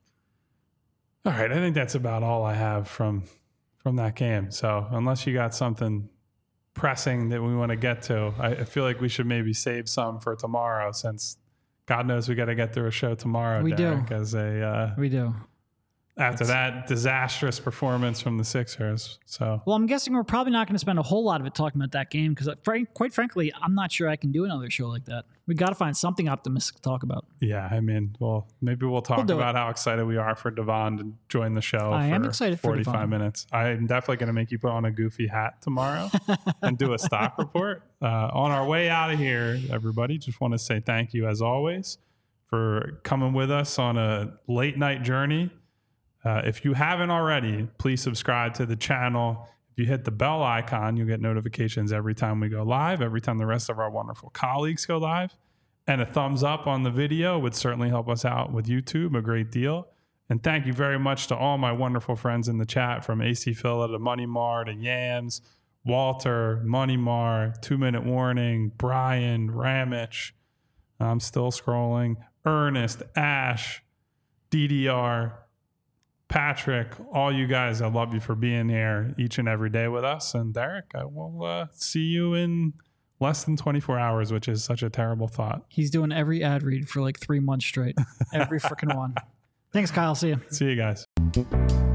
All right, I think that's about all I have from from that game. So unless you got something pressing that we want to get to, I, I feel like we should maybe save some for tomorrow, since God knows we got to get through a show tomorrow. We Derek, do. As a uh, We do. after that disastrous performance from the Sixers. So Well, I'm guessing we're probably not going to spend a whole lot of it talking about that game because, quite frankly, I'm not sure I can do another show like that. We got to find something optimistic to talk about. yeah, I mean, well, maybe we'll talk We'll about it. how excited we are for Devon to join the show. I for am excited for forty-five Devon. minutes. I'm definitely going to make you put on a goofy hat tomorrow and do a stock report. Uh, on our way out of here, everybody, just want to say thank you as always for coming with us on a late night journey. Uh, if you haven't already, please subscribe to the channel. If you hit the bell icon, you'll get notifications every time we go live, every time the rest of our wonderful colleagues go live. And a thumbs up on the video would certainly help us out with YouTube a great deal. And thank you very much to all my wonderful friends in the chat, from A C Phila to Money Mar to Yams, Walter, Money Mar, Two Minute Warning, Brian, Ramich. I'm still scrolling. Ernest, Ash, D D R, Patrick, all you guys, I love you for being here each and every day with us. And Derek, I will uh, see you in less than twenty-four hours, which is such a terrible thought. He's doing every ad read for like three months straight. Every freaking one. Thanks, Kyle. See you. See you guys.